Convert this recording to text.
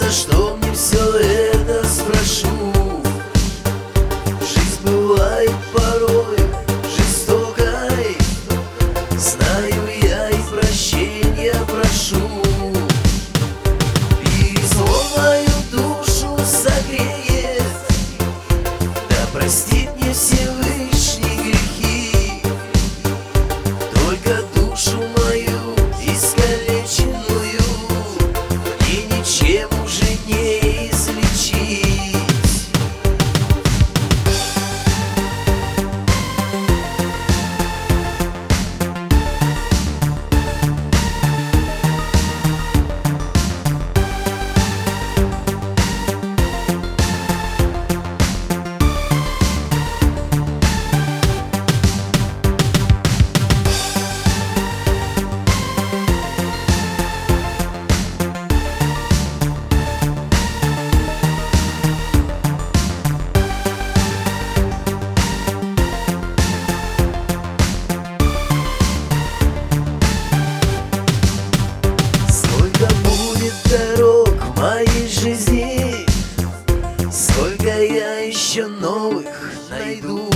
За что мне все это, спрошу? Жизнь бывает порой жестокой, знаю я и прощения прошу. Перезвон мою душу согреет, да простит мне Всевышний грехи. Только душу мою искалеченную мне ничем уже не излечить. Дорог в моей жизни, сколько я еще новых найду.